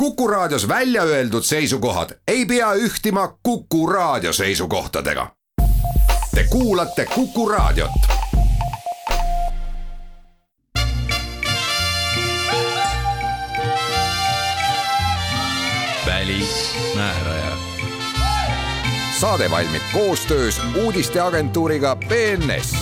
Kuku Raadios välja öeldud seisukohad ei pea ühtima Kuku Raadio seisukohtadega. Te kuulate Kuku Raadiot. Välismääraja. Saade valmib koostöös uudisteagentuuriga BNS.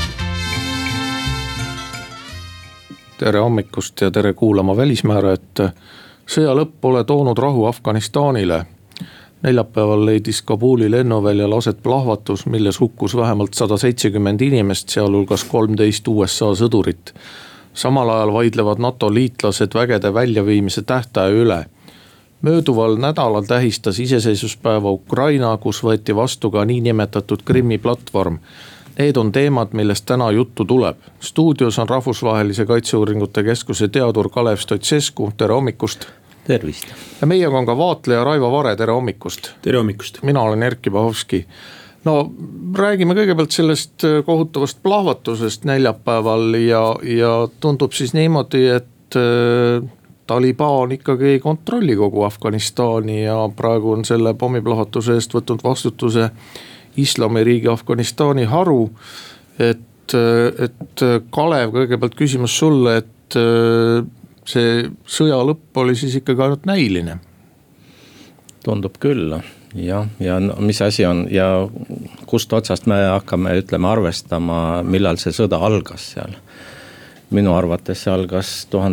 Tere hommikust ja tere kuulama Välismäärajat. Sõja lõpp pole toonud rahu Afganistanile. Neljapäeval leidis Kabuli lennuväljal aset plahvatus, milles hukkus vähemalt 170 inimest, sealhulgas 13 USA sõdurit. Samal ajal vaidlevad NATO liitlased vägede väljaviimise tähtaja üle. Mööduval nädalal tähistas iseseisvuspäeva Ukraina, kus võeti vastu ka niinimetatud Krimmi platvorm. Need on teemad, millest täna juttu tuleb. Stuudios on Rahvusvahelise Kaitseuuringute Keskuse teadur Kalev Stoicescu, tere hommikust. Tervist. Ja meiega on ka vaatleja Raivo Vare, tere hommikust. Tere hommikust. Mina olen Erkki Bahovski. No räägime kõigepealt sellest kohutavast plahvatusest neljapäeval ja tundub siis niimoodi, et Taliban ikkagi ei kontrolli kogu Afganistani ja praegu on selle pommiplahvatuse eest võtnud vastutuse Islamiriigi Afganistani haru, et Kalev, kõigepealt küsimus sulle, et see sõja lõpp oli siis ikkagi ainult näiline. Tundub küll, ja mis asi on ja kust otsast me hakkame arvestama, millal see sõda algas seal. Minu arvates see algas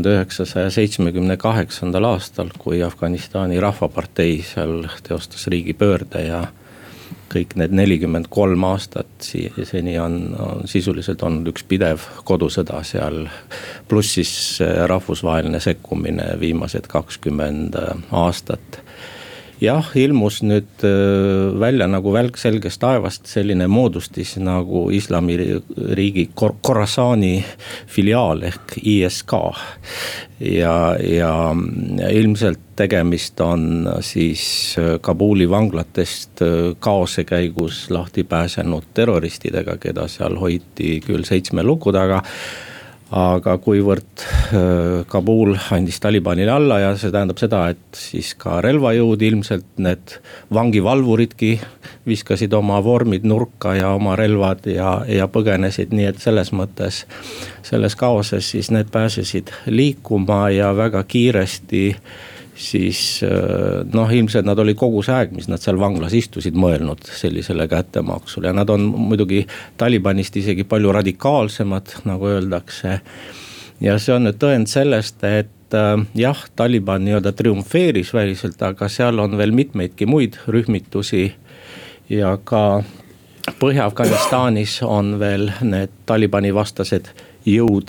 1978. aastal, kui Afganistani rahvapartei seal teostas riigipöörde ja kõik need 43 aastat seni on sisuliselt olnud üks pidev kodusõda seal, pluss siis rahvusvaheline sekkumine viimased 20 aastat. Jah, ilmus nüüd välja nagu välk selgest taevast selline moodustis nagu Islamiriigi Khorasani filiaal ehk ISK ja ilmselt tegemist on siis Kabuli vanglatest kaose käigus lahti pääsenud terroristidega, keda seal hoiti küll 7 luku taga. Aga kuivõrd Kabul andis Talibanile alla ja see tähendab seda, et siis ka relvajõud ilmselt need vangivalvuridki viskasid oma vormid nurka ja oma relvad ja põgenesid, nii et selles mõttes selles kaoses siis need pääsesid liikuma ja väga kiiresti siis ilmselt nad oli kogu see aeg, mis nad seal vanglas istusid, mõelnud sellisele kättemaksule ja nad on muidugi Talibanist isegi palju radikaalsemad, nagu öeldakse. Ja see on nüüd tõend sellest, et jah, Taliban nii-öelda triumfeeris väliselt, aga seal on veel mitmeidki muid rühmitusi ja ka Põhja-Afganistanis on veel need Talibani vastased jõud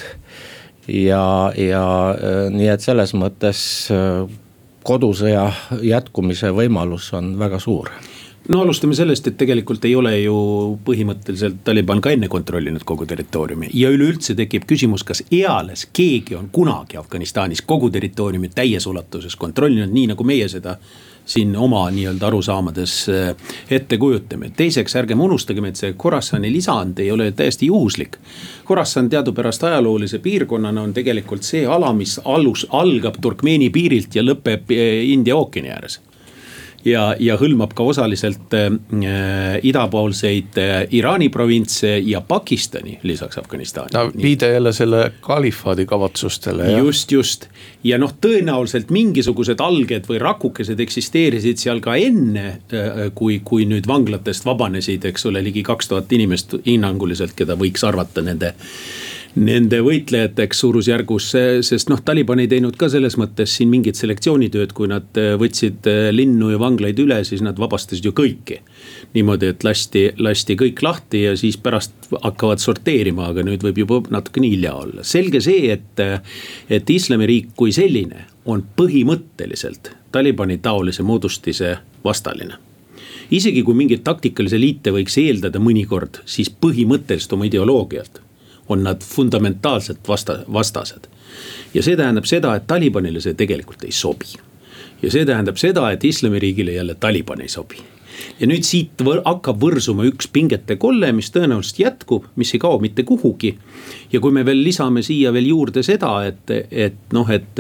ja nii et selles mõttes kodusõja jätkumise võimalus on väga suur. No alustame sellest, et tegelikult ei ole ju põhimõtteliselt Taliban ka enne kontrollinud kogu territooriumi ja üleüldse tekib küsimus, kas eales keegi on kunagi Afganistanis kogu territooriumi täies ulatuses kontrollinud, nii nagu meie seda siin oma nii-öelda arusaamades ette kujutame. Teiseks ärgem unustagem, et see Khorasani lisand ei ole täiesti juhuslik. Khorasan teadupärast ajaloolise piirkonnana on tegelikult see ala, mis algab Turkmeeni piirilt ja lõpeb India ookeani ääres. Ja hõlmab ka osaliselt idapoolseid Iraani provintse ja Pakistani lisaks Afganistani. No, viide jälle selle kalifaadi kavatsustele. Ja? Just. Ja tõenäoliselt mingisugused alged või rakukesed eksisteerisid seal ka enne, kui nüüd vanglatest vabanesid, eks ole, ligi 2000 inimest hinnanguliselt, keda võiks arvata nende võitlejateks suurusjärgus, sest Taliban ei teinud ka selles mõttes siin mingit selektsioonitööd, kui nad võtsid linnu ja vanglaid üle, siis nad vabastasid ju kõiki. Niimoodi, et lasti kõik lahti ja siis pärast hakkavad sorteerima, aga nüüd võib juba natukene hilja olla. Selge see, et Islamiriik kui selline on põhimõtteliselt Talibani taolise moodustise vastaline. Isegi kui mingid taktikalise liite võiks eeldada mõnikord, siis põhimõtteliselt oma ideoloogialt on nad fundamentaalselt vastased. Ja see tähendab seda, et Talibanile see tegelikult ei sobi. Ja see tähendab seda, et Islamiriigile jälle Taliban ei sobi. ja nüüd siit hakkab võrsuma üks pingete kolle, mis tõenäoliselt jätkub, mis ei kao mitte kuhugi. Ja kui me veel lisame siia veel juurde seda, et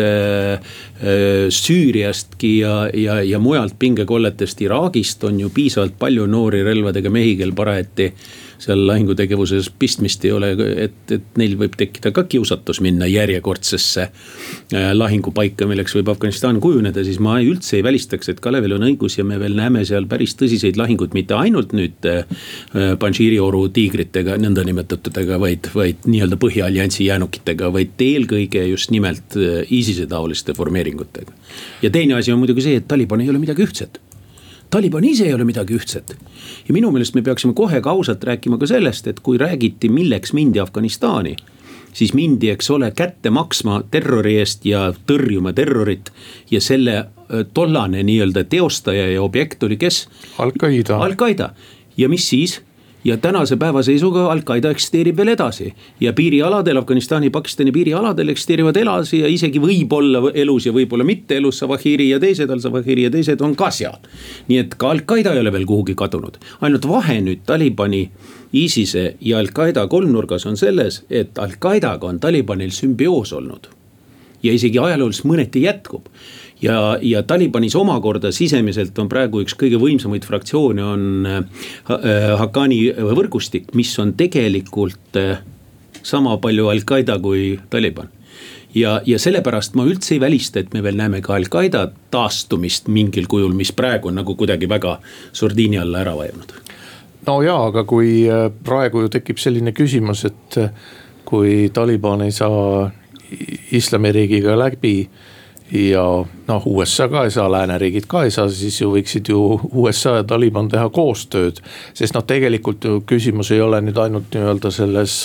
Süüriastki ja mujalt pingekolletest Iraagist on ju piisavalt palju noori relvadega mehi, kel parajati seal lahingutegevuses pistmist ei ole, et neil võib tekkida ka kiusatus minna järjekordsesse lahingupaika, milleks võib Afganistan kujuneda, siis ma üldse ei välistaks, et Kalevil on õigus ja me veel näeme seal päris tõsiseid lahinguid, mitte ainult nüüd Panjshiri oru tiigritega, nõnda nimetatudega, vaid nii-öelda Põhja-alliansi jäänukitega, vaid eelkõige just nimelt ISISe taoliste formeeringutega. Ja teine asi on muidugi see, et Taliban ei ole midagi ühtset. Taliban ise ei ole midagi ühtset. Ja minu meelest me peaksime kohe kausalt rääkima ka sellest, et kui räägiti, milleks mindi Afganistani, siis mindi, eks ole, kätte maksma terrori eest ja tõrjuma terrorit ja selle tollane nii-öelda teostaja ja objekt oli kes? Al-Qaida. Ja mis siis? Ja tänase päeva seisuga Al-Qaida eksisteerib veel edasi ja piirialadel, Afganistani, Pakistani piirialadel eksisteerivad edasi ja isegi võib-olla elus ja võib-olla mitte elus Zawahiri ja teised on ka seal. Nii et ka Al-Qaida ei ole veel kuhugi kadunud. Ainult vahe nüüd Talibani, ISISe ja Al-Qaida kolmnurgas on selles, et Al-Qaidaga on Talibanil sümbioos olnud ja isegi ajalooliselt mõneti jätkub. Ja Talibanis omakorda sisemiselt on praegu üks kõige võimsamaid fraktsioone on Haqqani võrgustik, mis on tegelikult sama palju Al-Qaida kui Taliban. Ja sellepärast ma üldse ei välista, et me veel näeme ka Al-Qaida taastumist mingil kujul, mis praegu on nagu kuidagi väga sordiini alla ära vajunud. No jaa, aga kui praegu ju tekib selline küsimus, et kui Taliban ei saa islamiriigiga läbi ja USA ka ei saa, lääneriigid ka ei saa, siis ju võiksid ju USA ja Taliban teha koostööd. Sest tegelikult ju küsimus ei ole nüüd ainult nii-öelda selles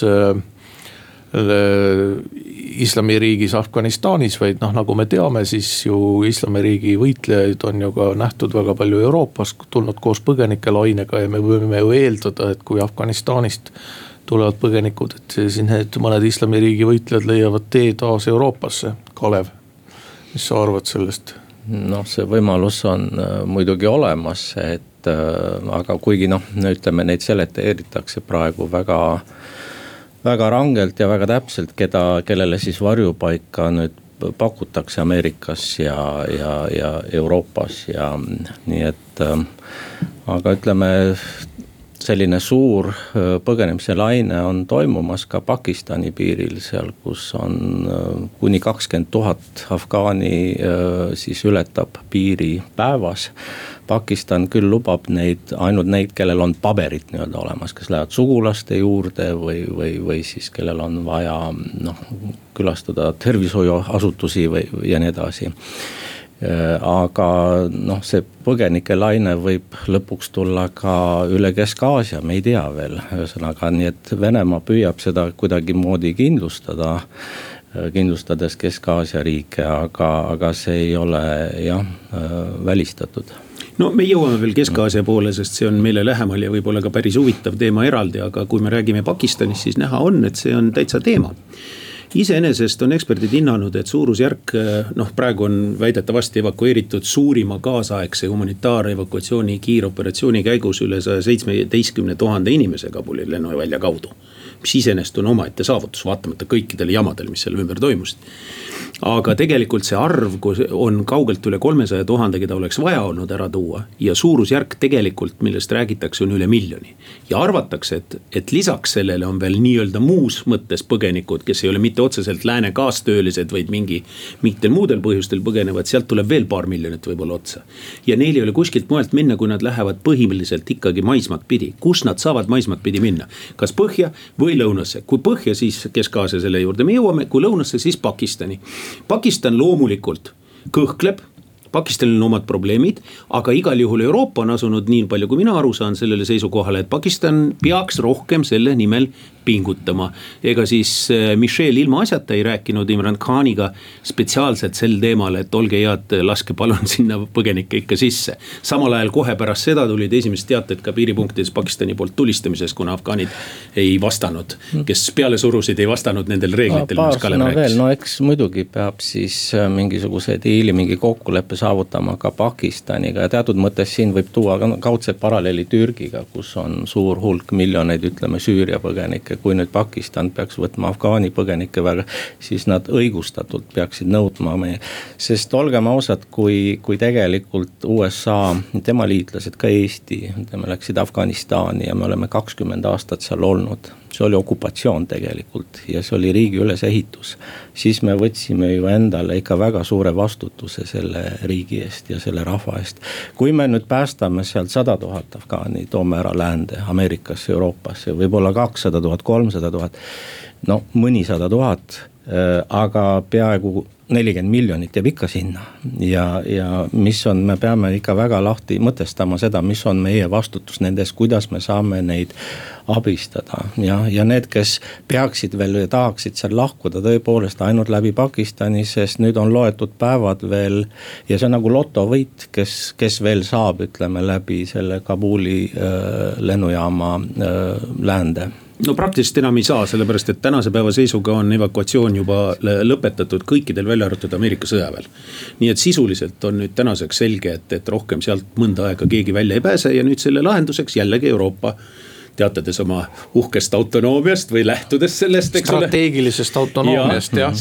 islamiriigis Afganistanis, vaid nagu me teame, siis ju islamiriigi võitlejaid on ju ka nähtud väga palju Euroopas, tulnud koos põgenikelainega ja me võime ju eeldada, et kui Afganistanist tulevad põgenikud, et siin need mõned islamiriigi võitlejad leiavad tee taas Euroopasse. Kalev, mis sa arvad sellest? No see võimalus on muidugi olemas, aga kuigi ütleme, neid seleteeritakse praegu väga, väga rangelt ja väga täpselt, kellele siis varjupaika nüüd pakutakse Ameerikas ja Euroopas ja nii et, aga ütleme, selline suur põgenemise laine on toimumas ka Pakistani piiril seal, kus on kuni 20 000 afgaani siis ületab piiri päevas. Pakistan küll lubab ainult neid, kellel on paberid nii-öelda olemas, kes lähevad sugulaste juurde või siis kellel on vaja külastada tervishoiuasutusi ja nii edasi. Aga see põgenike laine võib lõpuks tulla ka üle Kesk-Aasia, me ei tea veel. Ühesõnaga, nii et Venemaa püüab seda kuidagi moodi kindlustades Kesk-Aasia riike, aga see ei ole välistatud. No me jõuame veel Kesk-Aasia poole, sest see on meile lähemal ja võib-olla ka päris huvitav teema eraldi, aga kui me räägime Pakistanis, siis näha on, et see on täitsa teema. Iseenesest on eksperdid hinnanud, et suurusjärk, praegu on väidetavasti evakueeritud suurima kaasaegse humanitaarevakuatsiooni kiiroperatsiooni käigus üle 117 000 inimese Kabuli lennuvälja kaudu. Mis iseenesest on omaette saavutus, vaatamata kõikidele jamadele, mis seal ümber toimusid. Aga tegelikult see arv on kaugelt üle 300 000, keda oleks vaja olnud ära tuua. Ja suurusjärk tegelikult, millest räägitakse, on üle 1 miljoni. Ja arvatakse, et lisaks sellele on veel nii-öelda muus mõttes põgenikud, kes ei ole mitte otseselt lääne kaastöölised, vaid mingitel muudel põhjustel põgenevad, sealt tuleb veel paar miljonit võib-olla otsa. Ja neil ei ole kuskilt mujalt minna, kui nad lähevad põhimõtteliselt ikkagi maismaad pidi. Kus nad saavad maismaad pidi minna? Kas põhja või lõunasse? Kui põhja, siis Kesk-Aasia selle juurde me jõuame, kui lõunasse, siis Pakistani. Pakistan loomulikult kõhkleb, Pakistanil on omad probleemid, aga igal juhul Euroopa on asunud nii palju, kui mina aru saan sellele seisukohale, et Pakistan peaks rohkem selle nimel pingutama. Ega siis Michel ilma asjata ei rääkinud Imran Khaniga spetsiaalselt sel teemal, et olge head, laske palun sinna põgenikke ikka sisse. Samal ajal kohe pärast seda tulid esimesed teated ka piiripunktides Pakistani poolt tulistamises, kuna afgaanid ei vastanud, kes peale surusid ei vastanud nendel reeglitel, mis Kalev rääkis. Eks muidugi peab siis mingisuguse diili, mingi kokkuleppe saavutama ka Pakistaniga ja teatud mõttes siin võib tuua kaudse paralleeli Türgiga, kus on suur hulk miljoneid, ütleme Süüria põgenikke. Kui nüüd Pakistan peaks võtma Afgaani põgenikke väga, siis nad õigustatult peaksid nõudma meie, sest olgem ausad, kui tegelikult USA, tema liitlased, ka Eesti, me läksid Afganistani ja me oleme 20 aastat seal olnud. See oli okupatsioon tegelikult ja see oli riigi ülesehitus. Siis me võtsime ju endale ikka väga suure vastutuse selle riigi eest ja selle rahva eest. Kui me nüüd päästame sealt 100 000 afgaani, toome ära läände, Ameerikasse, Euroopasse, võib-olla 200 000, 300 000, no mõni 100 000, aga peaaegu 40 miljonit jääb ikka sinna ja mis on, me peame ikka väga lahti mõtestama seda, mis on meie vastutus nendes, kuidas me saame neid abistada ja need, kes peaksid veel ja tahaksid seal lahkuda tõepoolest ainult läbi Pakistani, sest nüüd on loetud päevad veel ja see on nagu lotovõit, kes veel saab, ütleme, läbi selle Kabuli lennujaama läände. No praktiliselt enam ei saa, sellepärast et tänase päeva seisuga on evakuatsioon juba lõpetatud kõikidel välja arvatud Ameerika sõjaväel. Nii et sisuliselt on nüüd tänaseks selge, et rohkem sealt mõnda aega keegi välja ei pääse ja nüüd selle lahenduseks jällegi Euroopa teatades oma uhkest autonoomiast või lähtudes sellest, eks ole. Strateegilisest autonoomiast, jah.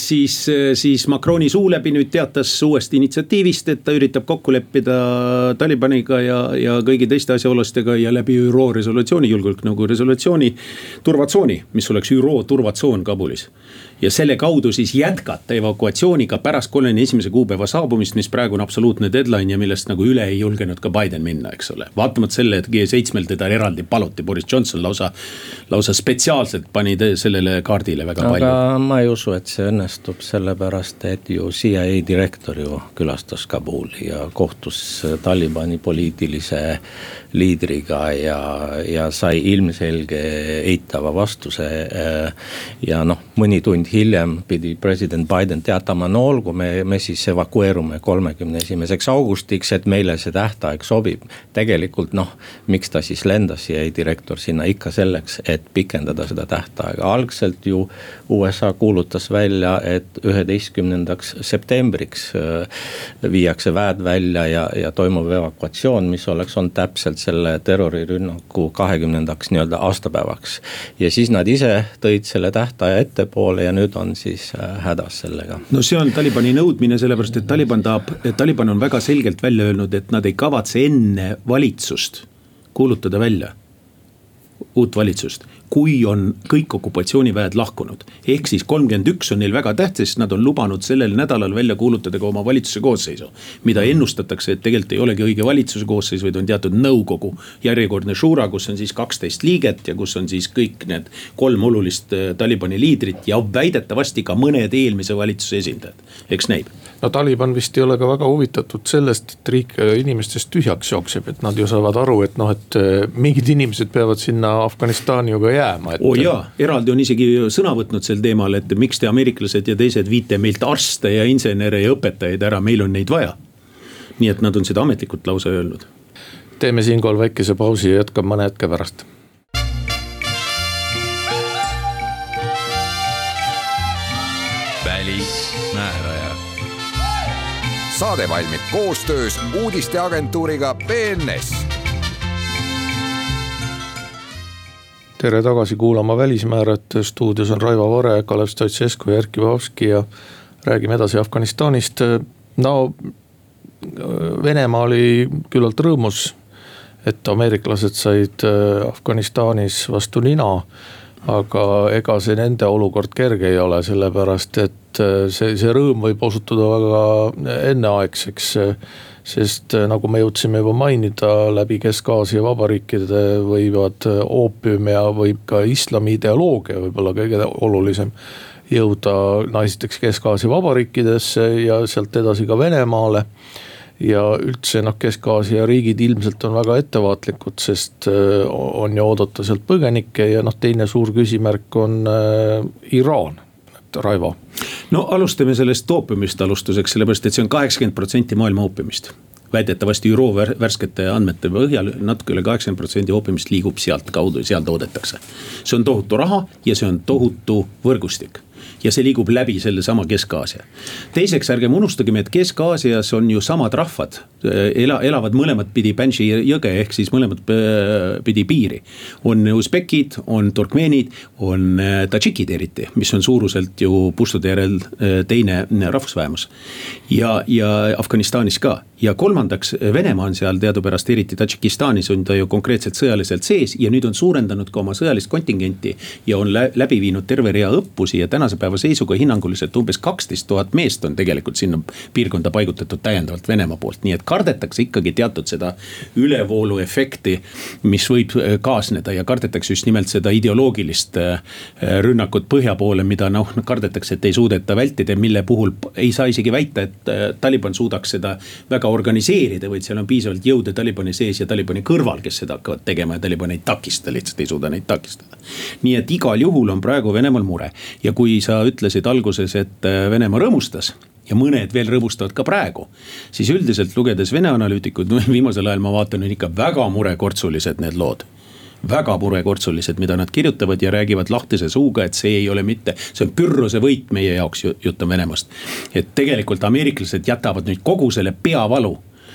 Siis Macroni suu läbi nüüd teatas uuest initsiatiivist, et ta üritab kokku leppida Talibaniga ja kõigi teiste asjaolustega ja läbi ÜRO resolutsiooni, julgeolekunõukogu resolutsiooni turvatsooni, mis oleks ÜRO turvatsoon Kabulis. Ja selle kaudu siis jätkata evakuatsiooniga pärast 31. kuupäeva saabumist, mis praegu on absoluutne deadline ja millest nagu üle ei julgenud ka Biden minna, eks ole. Vaatamata selle, et G7 teda eraldi paluti, Boris Johnson lausa spetsiaalselt pani sellele kaardile väga palju. Aga ma ei usu, et see õnnestub sellepärast, et ju CIA direktor ju külastas Kabuli ja kohtus Talibani poliitilise liidriga ja sai ilmselge eitava vastuse ja mõni tund hiljem pidi president Biden teatama, no olgu, me siis evakueerume 31. augustiks, et meile see tähtaeg sobib. Tegelikult miks ta siis lendas ja direktor sinna ikka selleks, et pikendada seda tähtaega. Algselt ju USA kuulutas välja, et 11. septembriks viiakse väed välja ja toimub evakuatsioon, mis on täpselt selle terrorirünnaku 20. nii-öelda aastapäevaks. Ja siis nad ise tõid selle tähtaja ettepoole ja nüüd on siis hädas sellega. No see on Talibani nõudmine, sellepärast et Taliban on väga selgelt välja öelnud, et nad ei kavatse enne valitsust kuulutada välja uut valitsust, kui on kõik okupatsiooniväed lahkunud. Ehk siis 31 on neil väga tähtis, nad on lubanud sellel nädalal välja kuulutada ka oma valitsuse koosseisu, mida ennustatakse, et tegelikult ei olegi õige valitsuse koosseis, vaid on teatud nõukogu järjekordne šura, kus on siis 12 liiget ja kus on siis kõik need 3 olulist Talibani liidrit ja väidetavasti ka mõned eelmise valitsuse esindajad, eks näib. No Taliban vist ei ole ka väga huvitatud sellest, et riik inimestest tühjaks jookseb, et nad ju saavad aru, et mingid inimesed peavad sinna Afganistani ju ka jääma. Jaa, eraldi on isegi sõna võtnud sel teemal, et miks te ameeriklased ja teised viite meilt arste ja insenere ja õpetajaid ära, meil on neid vaja. Nii et nad on seda ametlikult lausa öelnud. Teeme siinkohal väikese pausi ja jätkame mõne hetke pärast. Välismääraja. Saade valmib koostöös uudisteagentuuriga BNS. Tere tagasi kuulama Välismäärajat, stuudios on Raivo Vare, Kalev Stoicescu ja Erkki Vahovski ja räägime edasi Afganistanist. No Venemaa oli küllalt rõõmus, et ameeriklased said Afganistanis vastu nina, aga ega see nende olukord kerge ei ole, sellepärast et see rõõm võib osutuda väga enneaegseks, sest nagu me jõudsime juba mainida, läbi Kesk-Aasia vabariikide võivad oopium ja võib ka islami ideoloogia, võib-olla kõige olulisem, jõuda esiteks Kesk-Aasia vabariikidesse ja sealt edasi ka Venemaale. Ja üldse Kesk-Aasia riigid ilmselt on väga ettevaatlikud, sest on ju oodata sealt põgenikke ja teine suur küsimärk on Iraan. Raivo. No alustame sellest oopiumist alustuseks, sellepärast et see on 80% maailma oopiumist. Väidetavasti ÜRO värskete andmete põhjal natuke üle 80% oopiumist liigub sealt kaudu ja seal toodetakse. See on tohutu raha ja see on tohutu võrgustik. ja see liigub läbi selle sama Kesk-Aasia. Teiseks ärgem unustagem, et Kesk-Aasias on ju samad rahvad, elavad mõlemad pidi Banši jõge ehk siis mõlemad pidi piiri. On usbekid, on turkmeenid, on tadžikid eriti, mis on suuruselt ju puštude järel teine rahvusvähemus ja Afganistanis ka. Ja kolmandaks, Venemaa on seal teadupärast eriti Tadžikistanis on ta ju konkreetselt sõjaliselt sees ja nüüd on suurendanud ka oma sõjalist kontingenti ja on läbi viinud terve rea õppusi ja tänase päeva seisuga hinnanguliselt umbes 12 000 meest on tegelikult sinna piirkonda paigutatud täiendavalt Venemaa poolt. Nii et kardetakse ikkagi teatud seda ülevoolu efekti, mis võib kaasneda ja kardetakse just nimelt seda ideoloogilist rünnakut põhja poole, mida kardetakse, et ei suudeta vältida, mille puhul ei saa isegi väita, et Taliban suudaks seda väga organiseerida, vaid seal on piisavalt jõude Talibani sees ja Talibani kõrval, kes seda hakkavad tegema ja Taliban ei takista, lihtsalt ei suuda neid takistada. Nii et igal juhul on praegu Venemaal mure ja kui sa ütlesid alguses, et Venemaa rõõmustas ja mõned veel rõõmustavad ka praegu, siis üldiselt lugedes Vene analüütikud, viimasel ajal ma vaatan, on ikka väga murekortsulised need lood. Väga murekortsulised, mida nad kirjutavad ja räägivad lahtise suuga, et see ei ole mitte, see on pürruse võit meie jaoks, jutt on Venemaast. Et tegelikult ameeriklased jätavad nüüd kogu selle peavalu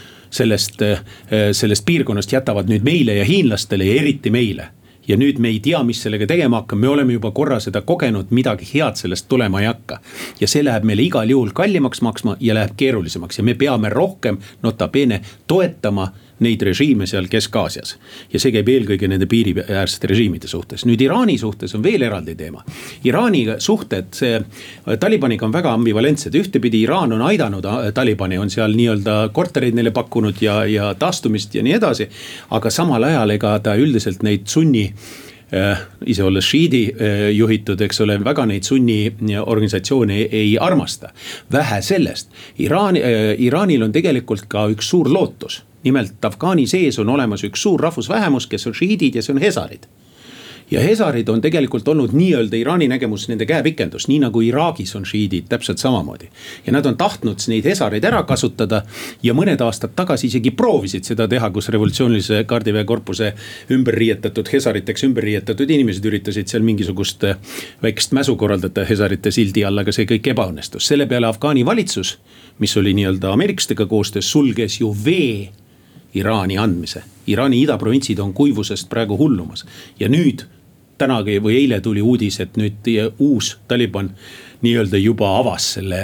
sellest piirkonnast jätavad nüüd meile ja hiinlastele ja eriti meile. Ja nüüd me ei tea, mis sellega tegema hakka, me oleme juba korra seda kogenud, midagi head sellest tulema ei hakka. Ja see läheb meile igal juhul kallimaks maksma ja läheb keerulisemaks ja me peame rohkem notabene toetama neid režiime seal Kesk-Aasias. Ja see käib eelkõige nende piiriäärsete režiimide suhtes. Nüüd Iraani suhtes on veel eraldi teema. Iraani suhted, see Talibaniga on väga ambivalentsed. Ühtepidi Iraan on aidanud Talibani, on seal nii-öelda kortereid neile pakkunud ja taastumist ja nii edasi. Aga samal ajal ega ta üldiselt neid sunni ise olles šiidi juhitud, eks ole, väga neid sunni organisatsioone ei armasta. Vähe sellest, Iraanil on tegelikult ka üks suur lootus. Nimelt Afgaani sees on olemas üks suur rahvusvähemus, kes on šiidid ja see on hesarid. Ja hesarid on tegelikult olnud nii-öelda Iraani nägemus nende käepikendus, nii nagu Iraagis on šiidid täpselt samamoodi. Ja nad on tahtnud neid hesareid ära kasutada ja mõned aastad tagasi isegi proovisid seda teha, kus revolutsioonilise kaardiväekorpuse ümberriietatud hesariteks ümberriietatud inimesed üritasid seal mingisugust väikest mäsu korraldada hesarite sildi all, aga see kõik ebaõnnestus. Selle peale Afgaani valitsus, mis oli nii-öelda ameeriklastega koostöös, sulges ju vee Iraani andmise. Iraani idaprovintsid on kuivusest praegu hullumas ja nüüd tänagi või eile tuli uudis, et nüüd uus Taliban nii-öelda juba avas selle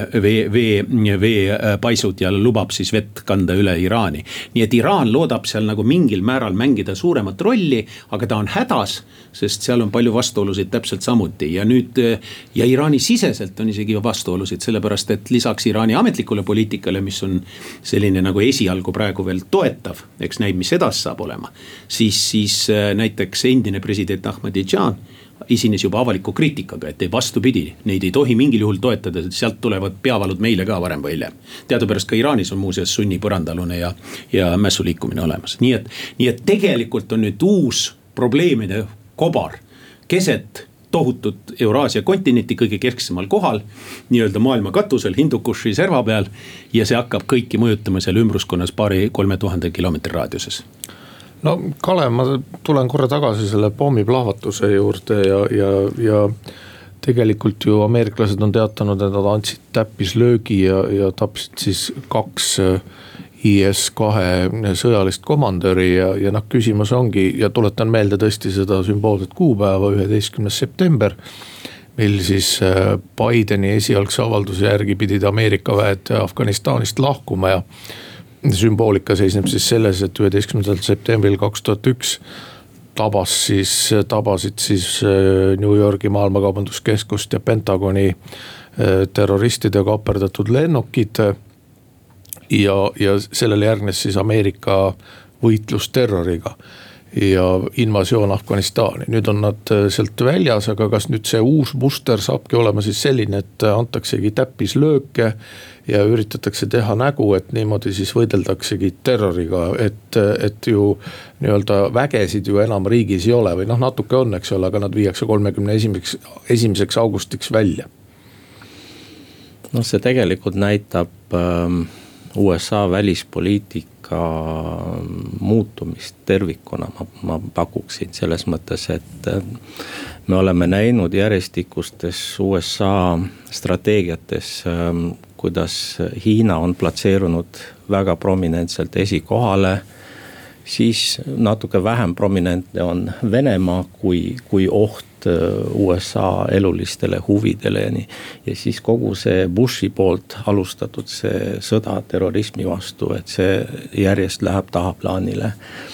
veepaisud ja lubab siis vett kanda üle Iraani. Nii et Iraan loodab seal nagu mingil määral mängida suuremat rolli, aga ta on hädas, sest seal on palju vastuolusid täpselt samuti. Ja nüüd, ja Iraani siseselt on isegi vastuolusid, sellepärast et lisaks Iraani ametlikule poliitikale, mis on selline nagu esialgu praegu veel toetav, eks näib, mis edas saab olema, siis näiteks endine president Ahmadinejad esines juba avaliku kriitikaga, et ei vastupidi, neid ei tohi mingil juhul toetada, sealt tulevad peavalud meile ka varem või hiljem. Teadupärast ka Iraanis on muuseas sunni põrandalune ja mässuliikumine olemas. Nii et tegelikult on nüüd uus probleemide kobar keset tohutut Euraasia kontinenti kõige kesksemal kohal, nii-öelda maailma katusel, Hindukuši serva peal ja see hakkab kõiki mõjutama seal ümbruskonnas 2,000–3,000 kilomeetri raadiuses. No Kalev, ma tulen korra tagasi selle pommiplahvatuse juurde ja tegelikult ju ameeriklased on teatanud, et nad andsid täppislöögi ja tapsid siis 2 IS-2 sõjalist komandöri ja küsimus ongi, ja tuletan meelde tõesti seda sümboolset kuupäeva 11. september, mil siis Bideni esialgse avalduse järgi pidid Ameerika väed Afganistanist lahkuma ja sümboolika seisneb siis selles, et 11. septembril 2001 tabasid siis New Yorgi maailmakaubanduskeskust ja Pentagoni terroristidega kaperdatud lennukid ja sellele järgnes siis Ameerika võitlus terroriga ja invasioon Afganistani. Nüüd on nad sealt väljas, aga kas nüüd see uus muster saabki olema siis selline, et antaksegi täppislööke ja üritatakse teha nägu, et niimoodi siis võideldaksegi terroriga, et ju nii-öelda vägesid ju enam riigis ei ole või natuke on, eks ole, aga nad viiakse 31. augustiks välja. See tegelikult näitab USA välispoliitika muutumist tervikuna ma pakuksin selles mõttes, et me oleme näinud järjestikustes USA strateegiates, kuidas Hiina on platseerunud väga prominentselt esikohale, siis natuke vähem prominentne on Venemaa kui oht USA elulistele huvidele ja siis kogu see Bushi poolt alustatud see sõda terrorismi vastu, et see järjest läheb tahaplaanile.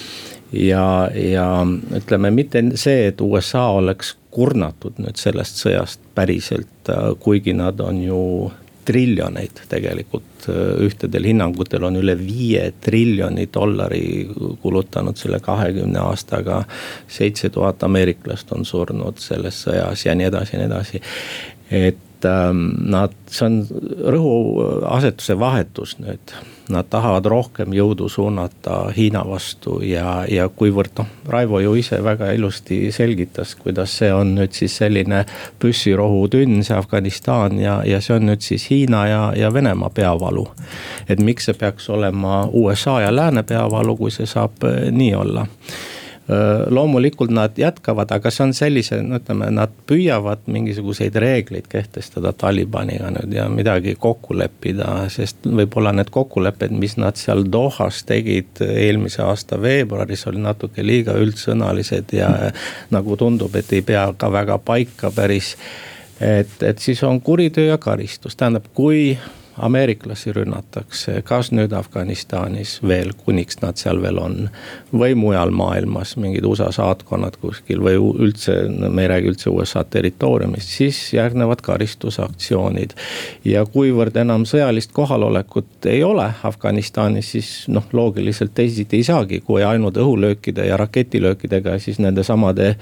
Ja ütleme mitte see, et USA oleks kurnatud nüüd sellest sõjast päriselt, kuigi nad on ju triljoneid tegelikult, ühtedel hinnangutel on üle $5 triljoni kulutanud selle 20 aastaga, 7000 ameeriklast on surnud selles sõjas ja nii edasi. Et see on rõhuasetuse vahetus nüüd. Nad tahavad rohkem jõudu suunata Hiina vastu ja kuivõrd Raivo ju ise väga ilusti selgitas, kuidas see on nüüd siis selline püssirohutünn, see Afganistan ja see on nüüd siis Hiina ja Venemaa peavalu. Et miks see peaks olema USA ja lääne peavalu, kui see saab nii olla. Loomulikult nad jätkavad, aga see on sellise, ütleme, nad püüavad mingisuguseid reegleid kehtestada Talibaniga nüüd ja midagi kokku leppida, sest võib-olla need kokkulepped, mis nad seal Dohas tegid eelmise aasta veebruaris, oli natuke liiga üldsõnalised ja nagu tundub, et ei pea ka väga paika päris, et siis on kuritöö ja karistus, tähendab, kui ameeriklasi rünnatakse, kas nüüd Afganistanis veel, kuniks nad seal veel on, või mujal maailmas, mingid USA saatkonnad kuskil või üldse, me ei räägi üldse USA territooriumist, siis järgnevad karistusaktsioonid. Ja kuivõrd enam sõjalist kohalolekut ei ole Afganistanis, siis loogiliselt teisiti ei saagi, kui ainult õhulöökide ja raketilöökidega, siis nende samade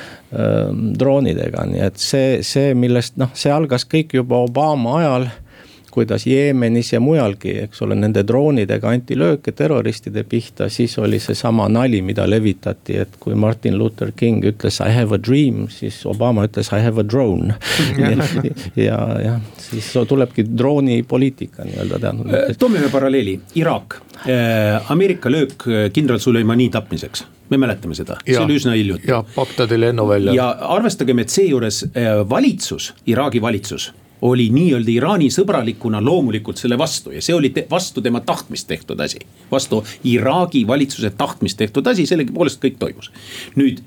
droonidega. Nii et see millest, see algas kõik juba Obama ajal, kuidas Jeemenis ja mujalgi, eks ole, nende droonidega anti lööke terroristide pihta, siis oli see sama nali, mida levitati, et kui Martin Luther King ütles I have a dream, siis Obama ütles I have a drone. ja siis tulebki drooni poliitika nii-öelda teadnud. Toome ühe paralleeli, Iraak. Ameerika löök kindral Suleimani tapmiseks. Me mäletame seda, see oli üsna hiljuti. Ja Bagdadi lennuvälja. Ja arvestagem, et see juures valitsus, Iraagi valitsus, oli nii-öelda Iraani sõbralikuna loomulikult selle vastu ja see oli vastu tema tahtmist tehtud asi. Vastu Iraagi valitsuse tahtmist tehtud asi, sellegi poolest kõik toimus. Nüüd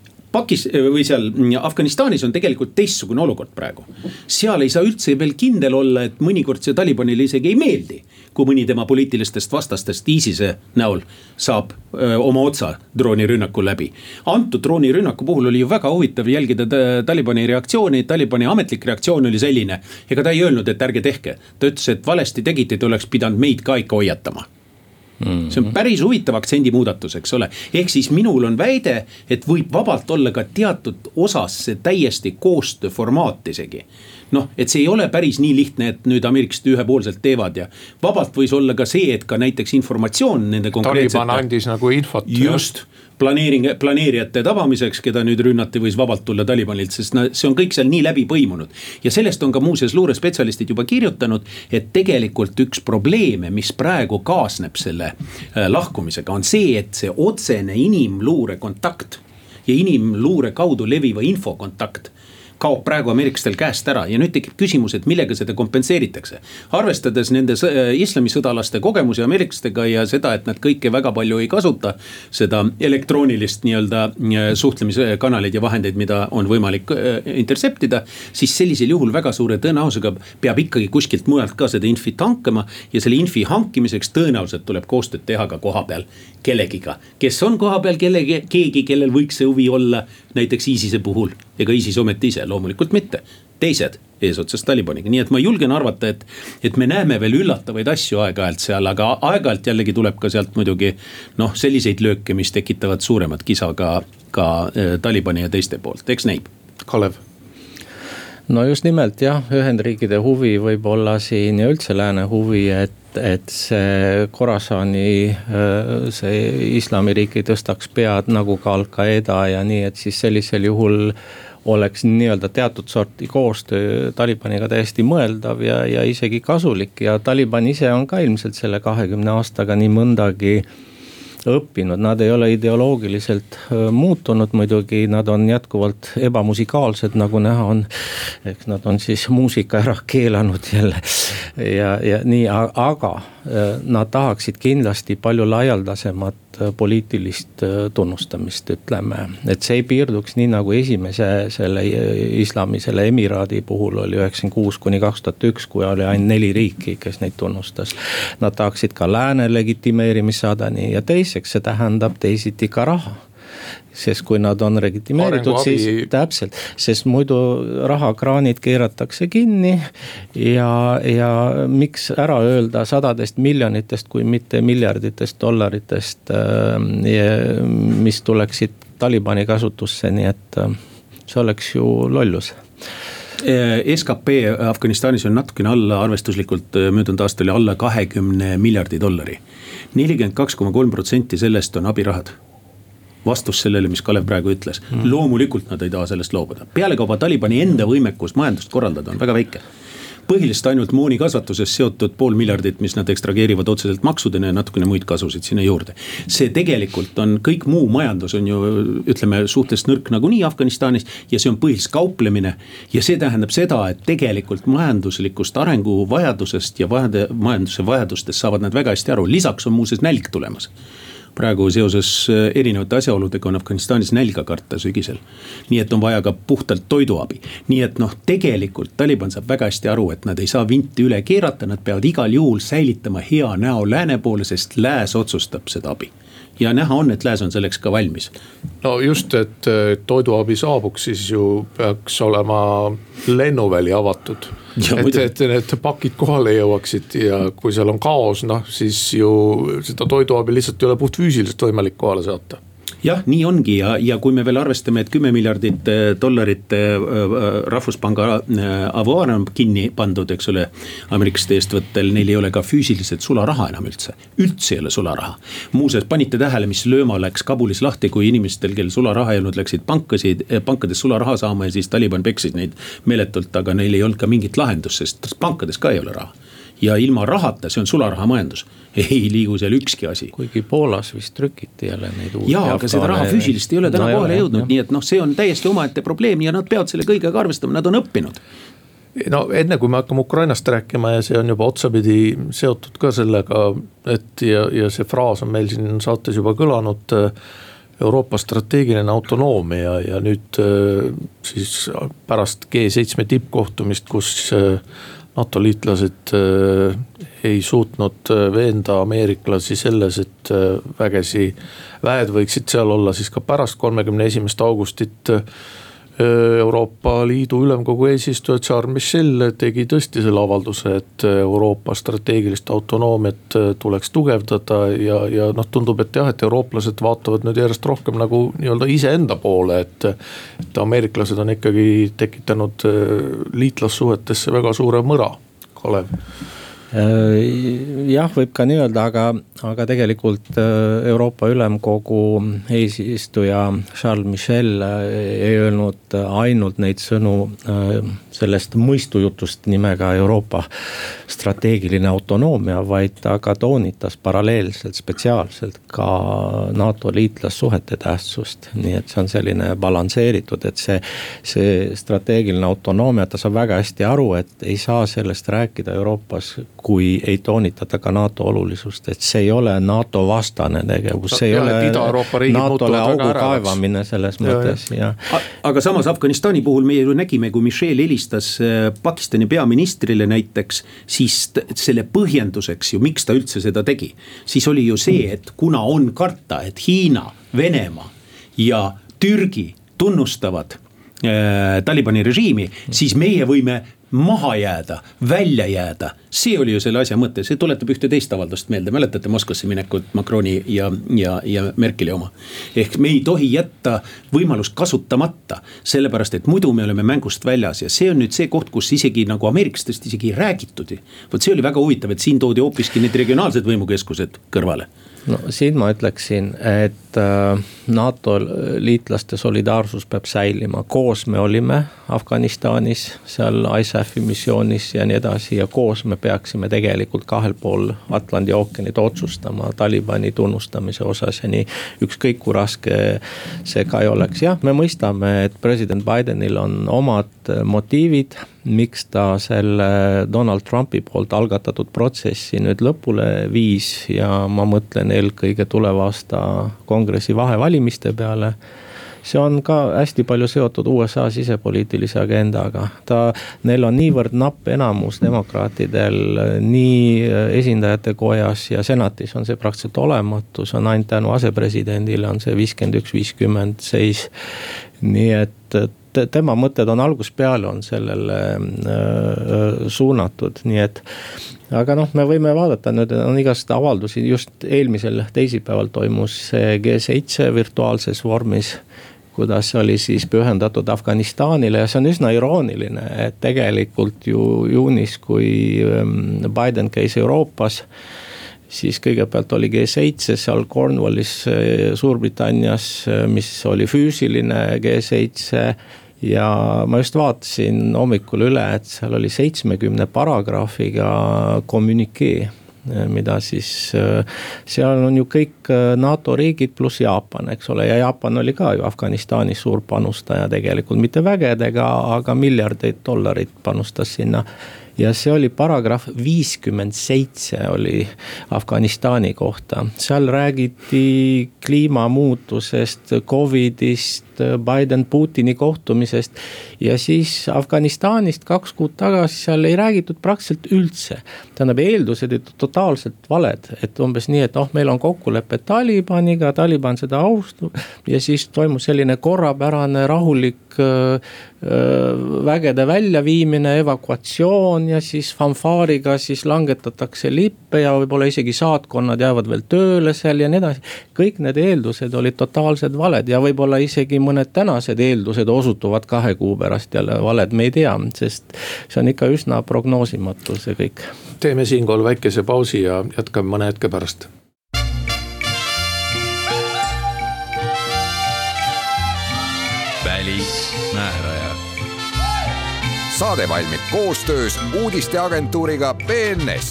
või seal Afganistanis on tegelikult teistsugune olukord praegu. Seal ei saa üldse veel kindel olla, et mõnikord see Talibanile isegi ei meeldi, kui mõni tema poliitilistest vastastest ISISe näol saab oma otsa droonirünnaku läbi. Antud droonirünnaku puhul oli ju väga huvitav jälgida Talibani reaktsiooni. Talibani ametlik reaktsioon oli selline, ega ta ei öelnud, et ärge tehke. Ta ütles, et valesti tegite, te oleks pidanud meid ka ikka hoiatama. See on päris huvitav aktsendi muudatus, eks ole. Ehk siis minul on väide, et võib vabalt olla ka teatud osas see täiesti koostööformaat isegi. Et see ei ole päris nii lihtne, et nüüd ameeriklased ühepoolselt teevad ja vabalt võis olla ka see, et ka näiteks informatsioon nende konkreetsete. Taliban andis nagu infot. Just. Planeerijate tabamiseks, keda nüüd rünnati, võis vabalt tulla Talibanilt, sest see on kõik seal nii läbi põimunud. Ja sellest on ka muuseas luurespetsialistid juba kirjutanud, et tegelikult üks probleeme, mis praegu kaasneb selle lahkumisega, on see, et see otsene inimluure kontakt ja inimluure kaudu leviva infokontakt kaob praegu ameeriklastel käest ära ja nüüd tekib küsimus, et millega seda kompenseeritakse. Arvestades nende islamisõdalaste kogemusi ameeriklastega ja seda, et nad kõike väga palju ei kasuta, seda elektroonilist nii-öelda suhtlemiskanaleid ja vahendeid, mida on võimalik interseptida, siis sellisel juhul väga suure tõenäosusega peab ikkagi kuskilt mujalt ka seda infit hankama ja selle infi hankimiseks tõenäoliselt tuleb koostööd teha ka koha peal kellegiga, kes on koha peal keegi, kellel võiks see huvi olla näiteks ISISe puhul, ega ISIS ometi ise, loomulikult mitte, teised eesotsas Talibaniga, nii et ma julgen arvata, et me näeme veel üllatavaid asju aeg-ajalt seal, aga aeg-ajalt jällegi tuleb ka sealt muidugi selliseid lööke, mis tekitavad suuremat kisa ka Talibani ja teiste poolt, eks näib. Kalev. No just nimelt jah, Ühendriikide huvi võib olla siin ja üldse lääne huvi, et see Khorasani, see islamiriik ei tõstaks pead nagu ka Al-Qaeda ja nii, et siis sellisel juhul oleks nii-öelda teatud sorti koostöö Talibaniga täiesti mõeldav ja isegi kasulik ja Taliban ise on ka ilmselt selle 20 aastaga nii mõndagi õppinud, nad ei ole ideoloogiliselt muutunud muidugi, nad on jätkuvalt ebamusikaalsed, nagu näha on, eks nad on siis muusika ära keelanud jälle ja nii, aga nad tahaksid kindlasti palju laialdasemat poliitilist tunnustamist, ütleme, et see ei piirduks nii nagu esimese selle islami, selle emiraadi puhul oli 96–2001, kui oli ainult 4 riiki, kes neid tunnustas. Nad tahaksid ka lääne legitimeerimist saada nii ja teiseks see tähendab teisiti ka raha. Sest kui nad on legitimeeritud, siis täpselt, sest muidu rahakraanid keeratakse kinni ja miks ära öelda 100 miljonitest, kui mitte miljarditest dollaritest, mis tuleksid Talibani kasutusse, nii et see oleks ju lollus. SKP Afganistanis on natukene alla, arvestuslikult möödunud aasta oli alla 20 miljardi dollari. 42,3% sellest on abirahad. Vastus sellele, mis Kalev praegu ütles. Loomulikult nad ei taha sellest loobuda. Pealekauba Talibani enda võimekus majandust korraldada on väga väike. Põhiliselt ainult mooni kasvatuses seotud 500 miljardit, mis nad ekstrageerivad otseselt maksudena ja natukene muid kasusid sinna juurde. See tegelikult on, kõik muu majandus on ju, ütleme, suhteliselt nõrk nagunii Afganistanis ja see on põhiliselt kauplemine. Ja see tähendab seda, et tegelikult majanduslikust arengu vajadusest ja majanduse vajadustest saavad nad väga hästi aru. Lisaks on muuseas nälg tulemas. Praegu seoses erinevate asjaoludega on Afganistanis nälga karta sügisel. Nii et on vaja ka puhtalt toiduabi. Nii et tegelikult Taliban saab väga hästi aru, et nad ei saa vinti üle keerata, nad peavad igal juhul säilitama hea näo lääne poole, sest lääs otsustab seda abi. Ja näha on, et lääs on selleks ka valmis. No just, et toiduabi saabuks, siis ju peaks olema lennuväli avatud. Et need pakid kohale jõuaksid ja kui seal on kaos, siis ju seda toiduabi lihtsalt ei ole puht füüsiliselt võimalik kohale saata. Jah, nii ongi ja kui me veel arvestame, et 10 miljardit dollarit Rahvuspanga avoar on kinni pandud, eks ole, ameeriklaste eestvõttel, neil ei ole ka füüsiliselt sularaha enam üldse ei ole sularaha. Muuseas, panite tähele, mis lööma läks Kabulis lahti, kui inimestel, kel sularaha ei olnud, läksid pankades sularaha saama ja siis Taliban peksid neid meeletult, aga neil ei olnud ka mingit lahendust, sest pankades ka ei ole raha. Ja ilma rahata, see on sularaha majandus, ei liigu seal ükski asi. Kuigi Poolas vist trükiti jälle neid uusi. Jaa, aga seda raha füüsilist ei ole täna kohale jõudnud, nii et see on täiesti omaette probleem ja nad peavad selle kõigega arvestama, nad on õppinud. No enne kui me hakkame Ukrainast rääkima ja see on juba otsapidi seotud ka sellega, et ja see fraas on meil siin saates juba kõlanud, Euroopa strateegiline autonoomia ja nüüd siis pärast G7 tippkohtumist, kus NATO liitlased ei suutnud veenda ameeriklasi selles, et väed võiksid seal olla, siis ka pärast 31. augustit Euroopa Liidu ülemkogu eesistuja Charles Michel tegi tõesti selle avalduse, et Euroopa strateegilist autonoomiat tuleks tugevdada ja tundub, et jah, et eurooplased vaatavad nüüd järjest rohkem nagu nii-öelda iseenda poole, et ameeriklased on ikkagi tekitanud liitlassuhetesse väga suure mõra, Kalev. Jah, võib ka nii öelda, aga tegelikult Euroopa Ülemkogu eesistuja Charles Michel ei öelnud ainult neid sõnu sellest mõistujutust nimega Euroopa strateegiline autonoomia, vaid ta ka toonitas paralleelselt, spetsiaalselt ka NATO liitlassuhete tähtsust. Nii et see on selline balansseeritud, et see strateegiline autonoomia, ta saab väga hästi aru, et ei saa sellest rääkida Euroopas, kui ei toonitata ka NATO olulisust, et see ei ole NATO vastane tegevus, see ei ole NATO-le augu kaevamine selles mõttes. Aga samas Afganistani puhul me ju nägime, kui Michel helistas Pakistani peaministrile näiteks, siis selle põhjenduseks ju, miks ta üldse seda tegi, siis oli ju see, et kuna on karta, et Hiina, Venemaa ja Türgi tunnustavad Talibani režiimi, siis meie võime maha jääda, välja jääda. See oli ju selle asja mõte, see tuletab ühte teist avaldust meelde, mäletate Moskvasse minekut Macroni ja Merkeli oma. Ehk me ei tohi jätta võimalust kasutamata, sellepärast et muidu me oleme mängust väljas ja see on nüüd see koht, kus isegi nagu ameeriklastest isegi ei räägitud. Vot see oli väga huvitav, et siin toodi hoopiski need regionaalsed võimukeskused kõrvale. No siin ma ütleksin, et NATO liitlaste solidaarsus peab säilima. Koos me olime Afganistanis, seal ISAF-i missioonis ja nii edasi ja koos me peaksime tegelikult kahel pool Atlandi ookeanit otsustama Talibani tunnustamise osas ja nii ükskõik kui raske see ka ei oleks. Jah, me mõistame, et president Bidenil on omad motiivid, miks ta selle Donald Trumpi poolt algatatud protsessi nüüd lõpule viis ja ma mõtlen eelkõige tuleva aasta kongressi vahevalimiste peale. See on ka hästi palju seotud USA sisepoliitilise agendaga. Neil on niivõrd napp enamus demokraatidel nii esindajate kojas ja senatis on see praktiliselt olematu. See on ainult tänu asepresidendile on see 51-50 seis. Nii et tema mõtted on algusest peale on sellele suunatud, nii et aga me võime vaadata, nüüd on igast avaldusi, just eelmisel teisipäeval toimus G7 virtuaalses vormis, kuidas see oli siis pühendatud Afganistanile ja see on üsna irooniline, et tegelikult ju juunis, kui Biden käis Euroopas, siis kõigepealt oli G7 seal Cornwallis Suurbritannias, mis oli füüsiline G7 ja ma just vaatasin hommikul üle, et seal oli 70 paragraafiga communiqué, mida siis seal on ju kõik NATO riigid pluss Jaapan, eks ole, ja Jaapan oli ka ju Afganistanis suur panustaja tegelikult, mitte vägedega, aga miljardeid dollarit panustas sinna. Ja see oli paragrahv 57 oli Afganistani kohta. Seal räägiti kliimamuutusest, Covidist, Biden-Putini kohtumisest ja siis Afganistanist 2 kuud tagasi seal ei räägitud praktiliselt üldse. Tähendab, eeldused olid totaalselt valed, et umbes nii, et meil on kokkulepe Talibaniga, Taliban seda austab ja siis toimus selline korrapärane rahulik vägede väljaviimine, evakuatsioon ja siis fanfaariga siis langetatakse lippe ja võib-olla isegi saatkonnad jäävad veel tööle seal ja nii edasi. Kõik need eeldused olid totaalselt valed ja võib-olla isegi mõned tänased eeldused osutuvad 2 kuu pärast jälle valed, me ei tea, sest see on ikka üsna prognoosimatu see kõik. Teeme siinkohal väikese pausi ja jätkame mõne hetke pärast. Välismääraja. Saade valmib koostöös uudisteagentuuriga BNS.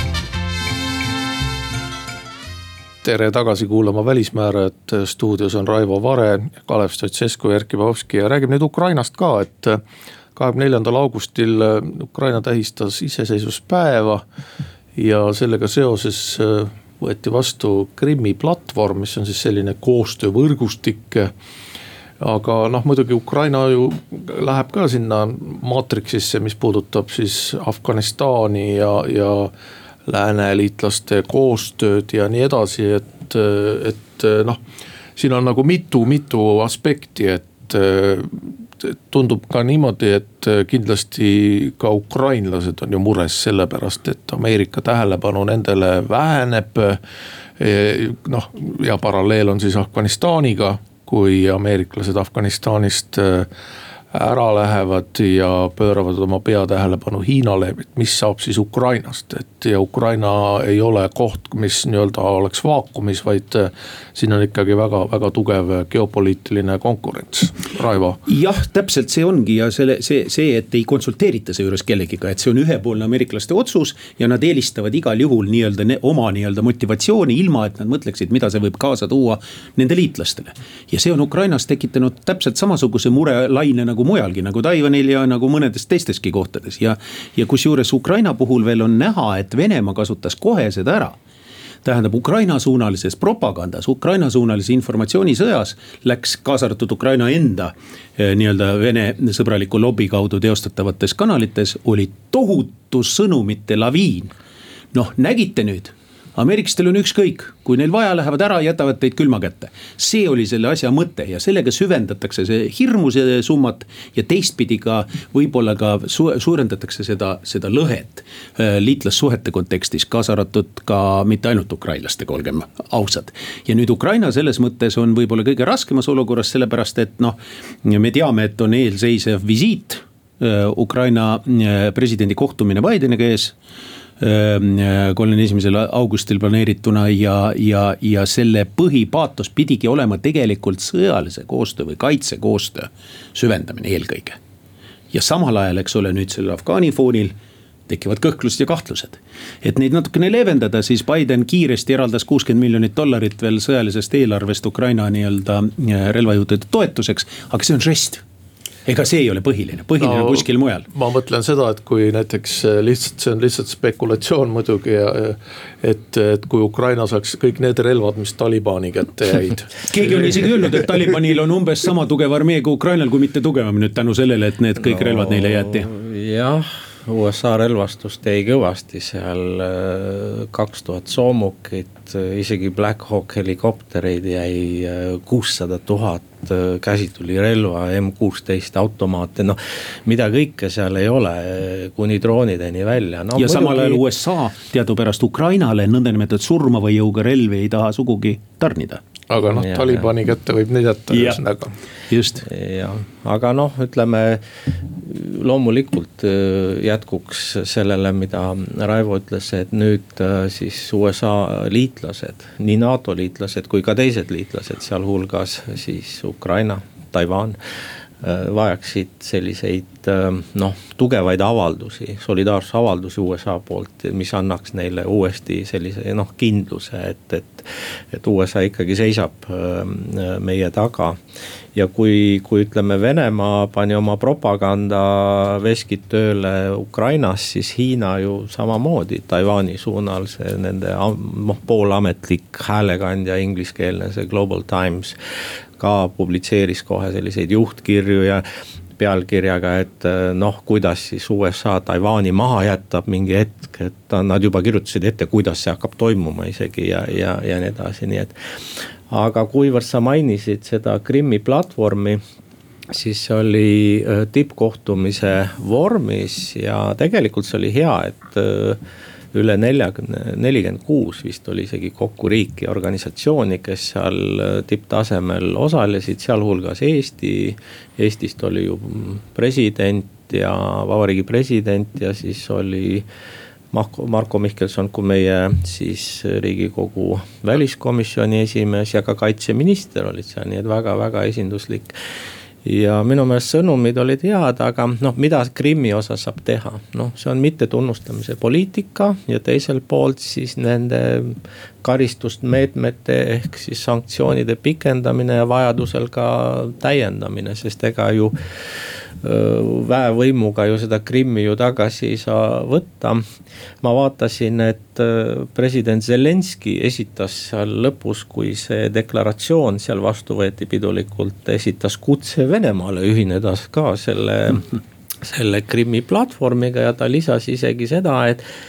Tere tagasi kuulama Välismäärajat, stuudios on Raivo Vare, Kalev Stoicescu ja Erkki Bahovski ja räägime nüüd Ukrainast ka, et 24. augustil Ukraina tähistas iseseisvuspäeva ja sellega seoses võeti vastu Krimmi platvorm, mis on siis selline koostöövõrgustik. Aga muidugi Ukraina ju läheb ka sinna maatriksisse, mis puudutab siis Afganistani ja lääneliitlaste koostööd ja nii edasi, et siin on nagu mitu aspekti, et tundub ka niimoodi, et kindlasti ka ukrainlased on ju mures sellepärast, et Ameerika tähelepanu nendele väheneb ja paralleel on siis Afganistaniga, kui ameeriklased Afganistanist ära lähevad ja pööravad oma peatähelepanu Hiinale, et mis saab siis Ukrainast, et ja Ukraina ei ole koht, mis nii-öelda oleks vaakumis, vaid siin on ikkagi väga tugev geopoliitiline konkurents. Raivo. Jah, täpselt see ongi ja see, et ei konsulteerita see juures kellegiga, et see on ühepoolne ameeriklaste otsus ja nad eelistavad igal juhul oma motivatsiooni ilma, et nad mõtleksid, mida see võib kaasa tuua nende liitlastele. Ja see on Ukrainas tekitanud täpselt samasuguse murelaine nagu mujalgi, nagu Taiwanil ja nagu mõnedes teisteski kohtades. Ja kusjuures Ukraina puhul veel on näha, et Venemaa kasutas kohe seda ära. Tähendab, Ukraina suunalises propagandas, Ukraina suunalise informatsioonisõjas läks kaasartud Ukraina enda nii-öelda Vene sõbraliku lobby kaudu teostatavates kanalites oli tohutu sõnumite laviin. Nägite nüüd, ameeriklastel on ükskõik, kui neil vaja, lähevad ära, jätavad teid külma kätte. See oli selle asja mõte ja sellega süvendatakse see hirmuse summat ja teistpidi ka võib-olla ka suurendatakse seda lõhet liitlassuhete kontekstis, kaasa arvatud ka mitte ainult ukrainlastega, olgem ausad. Ja nüüd Ukraina selles mõttes on võib-olla kõige raskemas olukorras, sellepärast et me teame, et on eelseisev visiit, Ukraina presidendi kohtumine Bideniga ees 31. augustil planeerituna ja selle põhipaatos pidigi olema tegelikult sõjalise koostöö või kaitsekoostöö süvendamine eelkõige. Ja samal ajal, eks ole, nüüd selle Afgaani foonil tekivad kõhklused ja kahtlused. Et neid natukene leevendada, siis Biden kiiresti eraldas $60 miljonit veel sõjalisest eelarvest Ukraina nii-öelda relvajõudude toetuseks, aga see on žest. Ega see ei ole põhiline on kuskil mujal. Ma mõtlen seda, et kui näiteks see on lihtsalt spekulatsioon muidugi, et kui Ukraina saaks kõik need relvad, mis Talibani kätte jäid. Keegi on isegi öelnud, et Talibanil on umbes sama tugev armee kui Ukrainal, kui mitte tugevam nüüd tänu sellele, et need kõik relvad neile jäeti. Jah, USA relvastust jäi kõvasti seal 2000 soomukit, isegi Black Hawk helikoptereid jäi 600 000 käsitulirelva, M16 automaate, mida kõike seal ei ole, kuni droonideni välja. Ja samal ajal USA teadupärast Ukrainale nõndanimetatud surmava jõuga relvi ei taha sugugi tarnida. Aga Talibani kätte võib neid jätta. Just. Ja, aga ütleme, loomulikult jätkuks sellele, mida Raivo ütles, et nüüd siis USA liitlased, nii NATO liitlased kui ka teised liitlased, sealhulgas siis Ukraina, Taiwan, vajaksid selliseid tugevaid avaldusi, solidaarsusavaldusi USA poolt, mis annaks neile uuesti sellise kindluse, et USA ikkagi seisab meie taga. Ja kui ütleme, Venemaa pani oma propaganda veskid tööle Ukrainas, siis Hiina ju samamoodi Taiwani suunal, see nende poolametlik häälekandja ingliskeelne, see Global Times, ka publitseeris kohe selliseid juhtkirju ja pealkirjaga, et kuidas siis USA Taiwani maha jätab mingi hetk, et nad juba kirjutasid ette, kuidas see hakkab toimuma isegi ja nii edasi, nii et aga kuivõrd sa mainisid seda Krimmi platvormi, siis see oli tippkohtumise vormis ja tegelikult see oli hea, et üle 46 vist oli isegi kokku riiki ja organisatsiooni, kes seal tipptasemel osalesid, sealhulgas Eestist oli ju president ja vabariigi president ja siis oli Marko Mihkelson kui meie siis Riigikogu väliskomisjoni esimees ja ka kaitseminister olid seal, nii et väga-väga esinduslik. Ja minu meelest sõnumid olid head, aga mida Krimmi osa saab teha? See on mitte tunnustamise poliitika ja teiselt poolt siis nende karistustmeetmete ehk siis sanktsioonide pikendamine ja vajadusel ka täiendamine, sest ega ju väevõimuga ju seda Krimmi ju tagasi ei saa võtta. Ma vaatasin, et president Zelenski esitas seal lõpus, kui see deklaratsioon seal vastu võeti pidulikult, esitas kutse Venemaale ühineda ka selle Krimmi platvormiga ja ta lisas isegi seda,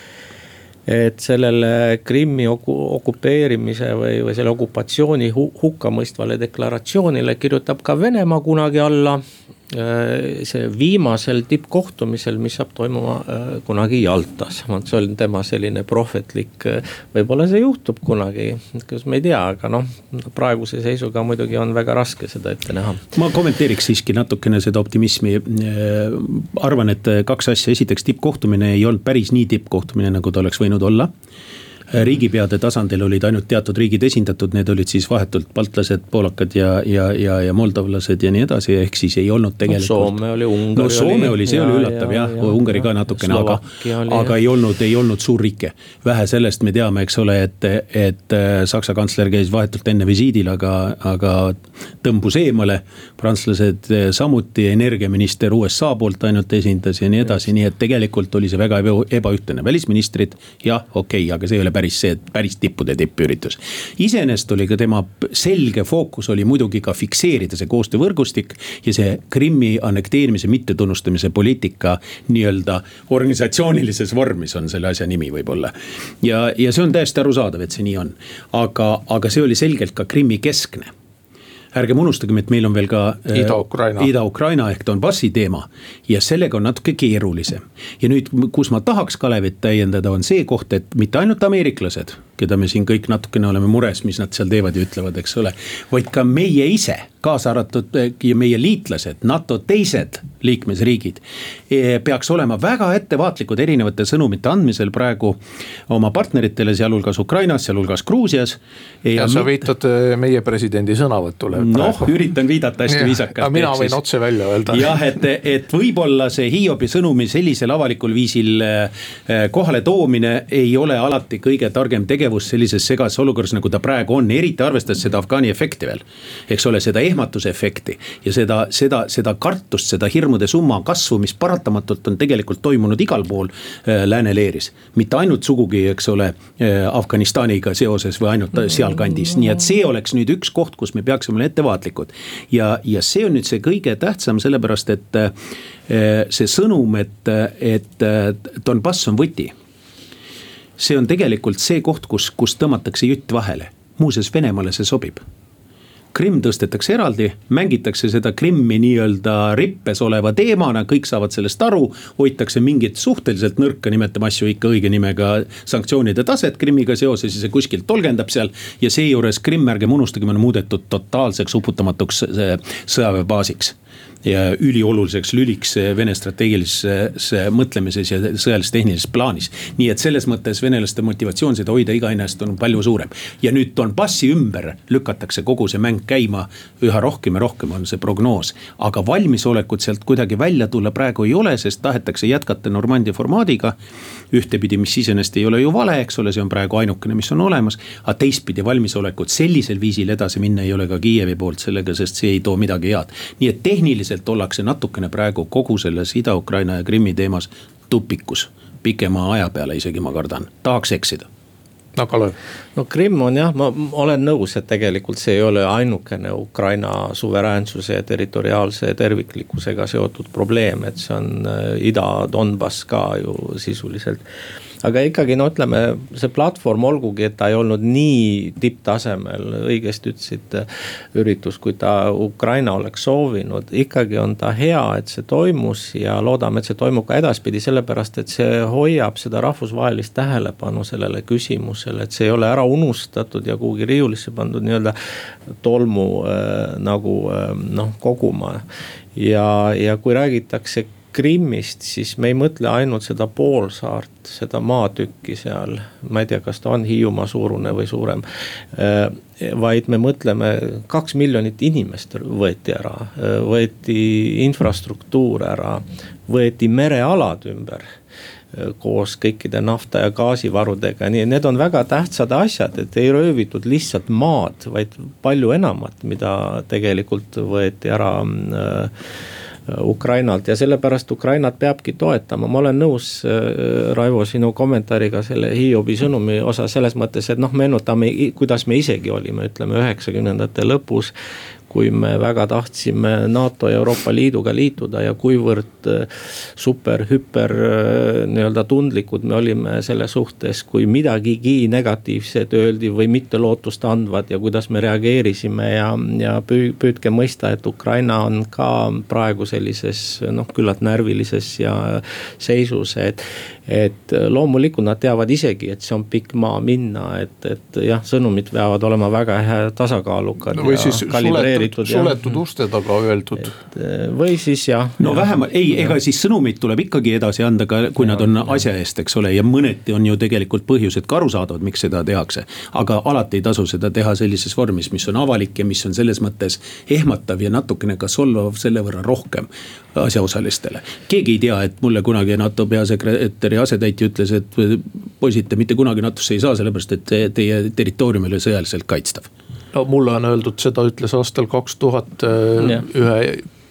et sellele Krimmi okupeerimise või selle okupatsiooni hukkamõistvale deklaratsioonile kirjutab ka Venemaa kunagi alla see viimasel tippkohtumisel, mis saab toimuma kunagi Jaltas. See on tema selline prohvetlik, võib-olla see juhtub kunagi, kas me ei tea, aga praeguse seisuga muidugi on väga raske seda ette näha. Ma kommenteeriks siiski natukene seda optimismi. Arvan, et kaks asja. Esiteks tippkohtumine ei olnud päris nii tippkohtumine, nagu ta oleks võinud olla. Riigipeade tasandil olid ainult teatud riigid esindatud, need olid siis vahetult baltlased, poolakad ja moldovlased ja nii edasi, ehk siis ei olnud tegelikult. Soome oli, Ungari Soome oli, see oli üllatav jah, Ungari ka natukene, aga ei olnud suurriike. Vähe sellest me teame, eks ole, et Saksa kantsler käis vahetult enne visiidil, aga tõmbus eemale, prantslased samuti, energiaminister USA poolt ainult esindas ja nii edasi, nii et tegelikult oli see väga ebaühtne. Välisministrid, jah, okei, aga see ei ole päris tippude tippüritus. Iseenesest oli ka tema selge fookus oli muidugi ka fikseerida see koostöövõrgustik ja see Krimmi annekteerimise mittetunnustamise poliitika nii-öelda organisatsioonilises vormis on selle asja nimi võib-olla. Ja see on täiesti arusaadav, et see nii on. Aga see oli selgelt ka Krimmi keskne. Ärgem unustagem, et meil on veel ka Ida-Ukraina ehk Donbassi teema ja sellega on natuke keerulisem. Ja nüüd, kus ma tahaks Kalevit täiendada, on see koht, et mitte ainult ameeriklased, keda me siin kõik natukene oleme mures, mis nad seal teevad ja ütlevad, eks ole, vaid ka meie ise, kaasa arvatud ja meie liitlased, NATO teised liikmesriigid, peaks olema väga ettevaatlikud erinevate sõnumite andmisel praegu oma partneritele, sealhulgas Ukrainas, sealhulgas Gruusias. Ja sa viitad meie presidendi sõnavõtule. Noh, üritan viidata hästi viisakalt. Mina võin otse välja öelda. Jah, et võib-olla see Hiobi sõnumi sellisel avalikul viisil kohale toomine ei ole alati kõige targem tegevus sellises segases olukorras, nagu ta praegu on, eriti arvestades seda Afgaani efekti veel. Eks ole, seda ehmatuse efekti ja seda kartust, seda hirmude summa kasvu, mis paratamatult on tegelikult toimunud igal pool lääneleeris. Mitte ainult sugugi, eks ole, Afganistaniga seoses või ainult sealkandis. Nii et see oleks nüüd üks koht, kus me peaksime ettevaatlikud. Ja see on nüüd see kõige tähtsam, sellepärast et see sõnum, et Donbass on võti. See on tegelikult see koht, kus tõmmatakse jütt vahele. Muuseas, Venemaale see sobib. Krimm tõstetakse eraldi, mängitakse seda Krimmi nii-öelda rippes oleva teemana, kõik saavad sellest aru, hoitakse mingit suhteliselt nõrka, nimetame asju ikka õige nimega sanktsioonide taset Krimmiga seoses ja see kuskilt tolgendab seal ja seejuures Krimm, ärgem unustagem, on muudetud totaalseks uputamatuks sõjaväebaasiks ja ülioluliseks lüliks Vene strateegilises mõtlemises ja sõjalis-tehnilises plaanis. Nii et selles mõttes venelaste motivatsioon seda hoida iga ennast on palju suurem. Ja nüüd Donbassi ümber lükatakse kogu see mäng käima, üha rohkem ja rohkem on see prognoos. Aga valmisolekut sealt kuidagi välja tulla praegu ei ole, sest tahetakse jätkata Normandia formaadiga. Ühtepidi, mis iseenesest ei ole ju vale, eks ole, see on praegu ainukene, mis on olemas. Aga teistpidi valmisolekut sellisel viisil edasi minna ei ole ka Kiievi poolt sellega, sest see ei too midagi head. Nii et tehniliselt ollakse natukene praegu kogu selles Ida-Ukraina ja Krimmi teemas tupikus. Pikema aja peale isegi ma kardan. Tahaks eksida. No Krimm on jah, ma olen nõus, et tegelikult see ei ole ainukene Ukraina suveräänsuse ja territoriaalse terviklikkusega seotud probleem, et see on Ida-Donbass ka ju sisuliselt. Aga ikkagi, no ütleme, see platvorm olgugi, et ta ei olnud nii tipptasemel, õigesti ütlesid üritus, kui ta Ukraina oleks soovinud, ikkagi on ta hea, et see toimus ja loodame, et see toimub ka edaspidi, sellepärast, et see hoiab seda rahvusvahelist tähelepanu sellele küsimusele, et see ei ole ära unustatud ja kuhugi riiulisse pandud nii-öelda tolmu koguma. Ja kui räägitakse Krimmist, siis me ei mõtle ainult seda poolsaart, seda maatükki seal, ma ei tea, kas ta on Hiiumaa suurune või suurem, vaid me mõtleme 2 miljonit inimest võeti ära, võeti infrastruktuur ära, võeti merealad ümber koos kõikide nafta- ja gaasivarudega. Nii, need on väga tähtsad asjad, et ei röövitud lihtsalt maad, vaid palju enamat, mida tegelikult võeti ära Ukrainalt ja sellepärast Ukrainat peabki toetama. Ma olen nõus, Raivo, sinu kommentaariga selle Hiobi sõnumi osa selles mõttes, et meenutame, kuidas me isegi olime, ütleme 90-ndate lõpus, kui me väga tahtsime NATO ja Euroopa Liiduga liituda ja kuivõrd hüper nii-öelda tundlikud me olime selle suhtes, kui midagigi negatiivset öeldi või mitte lootust andvad ja kuidas me reageerisime ja püüdke mõista, et Ukraina on ka praegu sellises küllalt närvilises ja seisus, et loomulikult nad teavad isegi, et see on pikk maa minna, et jah, sõnumid peavad olema väga hea tasakaalukad või siis suletud uste taga öeldud. Või siis jah. No vähemalt, ega siis sõnumid tuleb ikkagi edasi anda, kui nad on asja eest, eks ole, ja mõneti on ju tegelikult põhjused ka aru saadavad, miks seda tehakse. Aga alati ei tasu seda teha sellises vormis, mis on avalik ja mis on selles mõttes ehmatav ja natukene ka solvav selle võrra rohkem asjaosalistele. Keegi ei tea, et mulle kunagi NATO peasekretäri asetäitja ütles, et poisid, te mitte kunagi NATOsse ei saa, sellepärast et teie territooriumile sõjaliselt kaitstav. No mulle on öeldud, seda ütles aastal 2001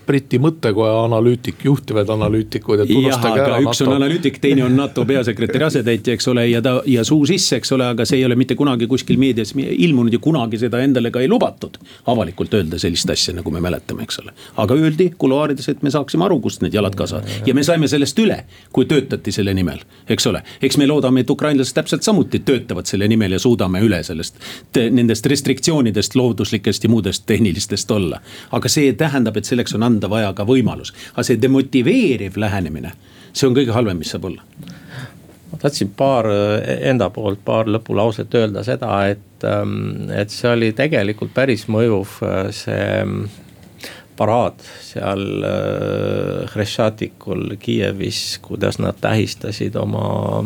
Briti mõttekoja analüütik, juhtivad analüütikuid, et unustage ära üks on analüütik, teine on NATO peasekretäri asetäitja, eks ole, ja suu sisse, eks ole, aga see ei ole mitte kunagi kuskil meedias ilmunud ja kunagi seda endale ka ei lubatud avalikult öelda sellist asja, nagu me mäletame, eks ole. Aga öeldi kuluaarides, et me saaksime aru, kust need jalad kasvavad ja me saime sellest üle, kui töötati selle nimel, eks ole. Eks me loodame, et ukrainlased täpselt samuti töötavad selle nimel ja suudame üle sellest, nendest restriktsioonidest, looduslikest ja muudest tehnilistest olla. Aga see tähendab, et selleks on anda vaja ka võimalus. Aga see demotiveeriv lähenemine, see on kõige halvem, mis saab olla. Ma tahtsin enda poolt paar lõpulauset öelda seda, et see oli tegelikult päris mõjuv see paraad seal Hreščatikul Kiievis, kuidas nad tähistasid oma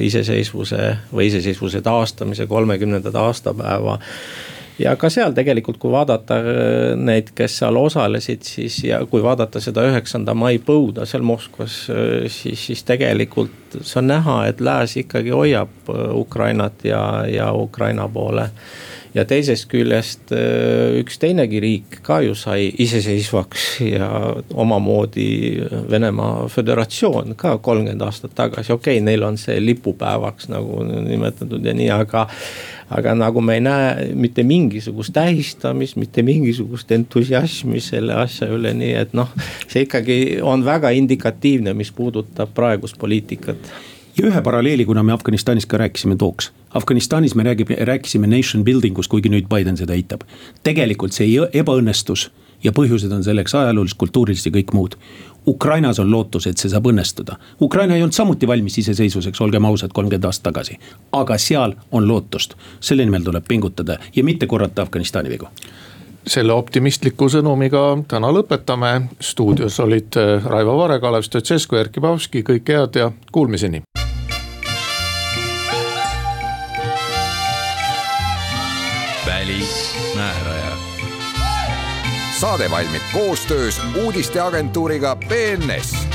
iseseisvuse taastamise 30. aastapäeva. Ja ka seal tegelikult, kui vaadata neid, kes seal osalesid, siis ja kui vaadata seda 9. mai põuda seal Moskvas, siis tegelikult see on näha, et lääs ikkagi hoiab Ukrainat ja Ukraina poole. Ja teisest küljest üks teinegi riik ka ju sai iseseisvaks ja omamoodi Venemaa Föderatsioon ka 30 aastat tagasi. Okei, neil on see lipupäevaks nagu nimetatud ja nii, aga nagu me ei näe mitte mingisugust tähistamist, mitte mingisugust entusiasmi selle asja üle, nii et see ikkagi on väga indikatiivne, mis puudutab praegust poliitikat. Ja ühe paralleeli, kuna me Afganistanis ka rääkisime tooks. Afganistanis me rääkisime nation buildingus, kuigi nüüd Biden seda eitab. Tegelikult see ebaõnnestus ja põhjused on selleks ajaloolist, kultuurilised ja kõik muud. Ukrainas on lootus, et see saab õnnestuda. Ukraina ei olnud samuti valmis iseseisvuseks, olgem ausad, 30 aastat tagasi. Aga seal on lootust. Selle nimel tuleb pingutada ja mitte korrata Afganistani vigu. Selle optimistliku sõnumiga täna lõpetame. Stuudios olid Raivo Vare, Kalev Stoicescu, Erkki Paavski, kõik head ja kuulmiseni. Välismääraja. Saade valmib koostöös uudisteagentuuriga BNS.